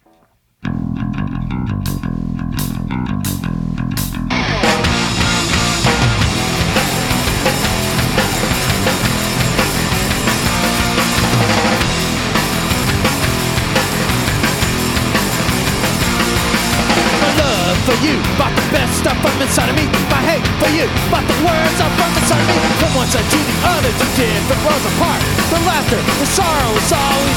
For you, bought the best stuff from inside of me. My hate for you, bought the words up from inside of me. From one side to the other, to different worlds apart. The laughter, the sorrow, it's all